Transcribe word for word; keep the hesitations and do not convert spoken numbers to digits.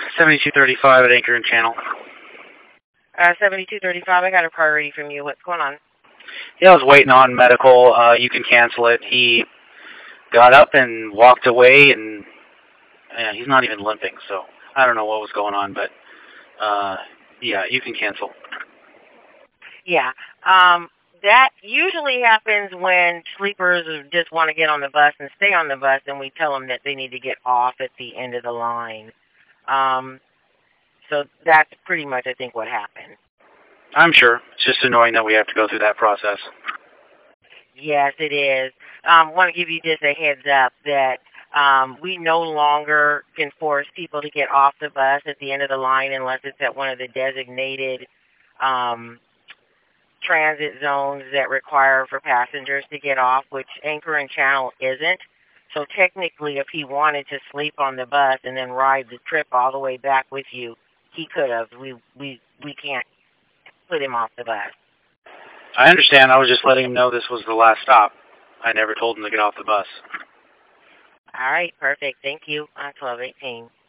seventy-two thirty-five at Anchor and Channel. Uh, seventy-two thirty-five, I got a priority from you. What's going on? Yeah, I was waiting on medical. Uh, you can cancel it. He got up and walked away, and yeah, he's not even limping, so I don't know what was going on, but uh, yeah, you can cancel. Yeah. Um, that usually happens when sleepers just want to get on the bus and stay on the bus, and we tell them that they need to get off at the end of the line. Um, so that's pretty much, I think, what happened. I'm sure. It's just annoying that we have to go through that process. Yes, it is. I um, want to give you just a heads up that um, we no longer can force people to get off the bus at the end of the line unless it's at one of the designated um, transit zones that require for passengers to get off, which Anchor and Channel isn't. So technically, if he wanted to sleep on the bus and then ride the trip all the way back with you, he could have. We we we can't put him off the bus. I understand. I was just letting him know this was the last stop. I never told him to get off the bus. All right, perfect. Thank you. On twelve eighteen.